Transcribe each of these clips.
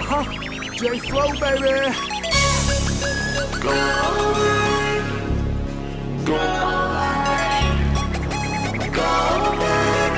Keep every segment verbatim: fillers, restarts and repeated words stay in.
Uh-huh. J Flow, baby. Go away. Go away. Go away.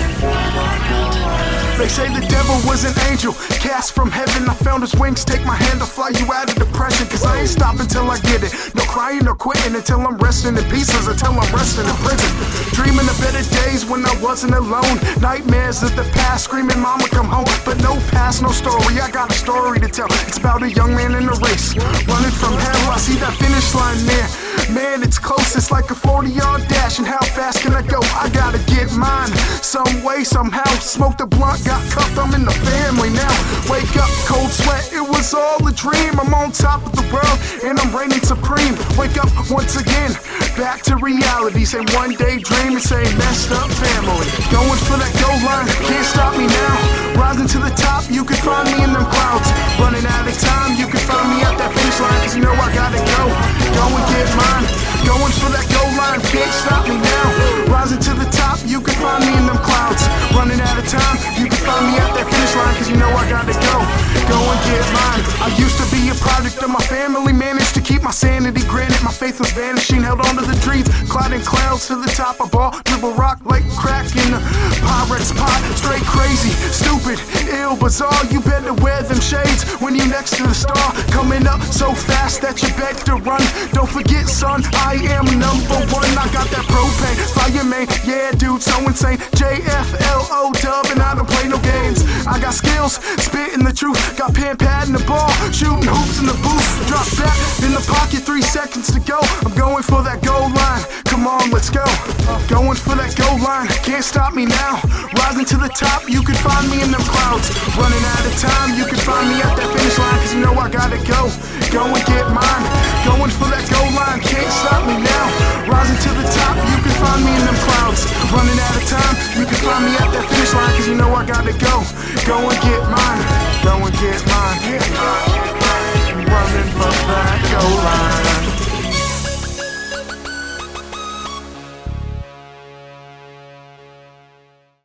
They say the devil was an angel, cast from heaven. I found his wings, take my hand, I'll fly you out of depression. Cause I ain't stopping till I get it. No crying or quitting until I'm resting in pieces, until I'm resting in prison. Dreaming of better days when I wasn't alone. Nightmares of the past, screaming mama come home. But no past, no story, I got a story to tell. It's about a young man in a race, running from hell. I see that finish line there. Man, it's close, it's like a forty yard dash. And how fast can I go? I gotta get mine some way, somehow. Smoke the blunt, got cuffed, I'm in the family now. Wake up, cold sweat, it was all a dream. I'm on top of the world, and I'm reigning supreme. Wake up once again, back to reality. Say one day dream and say messed up family. Going for that goal line, can't stop me now. Rising to the top, you can find me in them clouds. Running out of time, you can find me at that finish line. Cause you know I gotta go, go and get mine. Going for that goal line, can't stop me now. Rising to the top, you can find me in them clouds. Running out of time, you can find me at that finish line. Cause you know I gotta go, go and get mine. I used to be a product of my family, managed to keep my sanity. Granted, my faith was vanishing, held on to the dreams. Clouding clouds to the top, I ball, dribble rock like crack in a Pyrex pot. Straight crazy, stupid, ill, bizarre. You better wear them shades when you next to the star. Coming up so fast that you beg to run. Don't forget, son, I am number one. I got that propane, fireman, yeah, dude, so insane. J F L O dub, and I don't play no games. I got skills, spitting the truth. Got pen, pad, and the ball, shooting hoops in the booth. Drop back in the pocket, three seconds to go. I'm going for that goal line. Come on, let's go. Going for that goal line, can't stop me now. Rising to the top, you can find me in them clouds. Running out of time, you can find me at that finish line. Cause you know I gotta go, go and get mine. Going for that goal line, can't stop me now. Rising to the top, you can find me in them clouds. Running out of time, you can find me at that finish line. Cause you know I gotta go, go and get mine.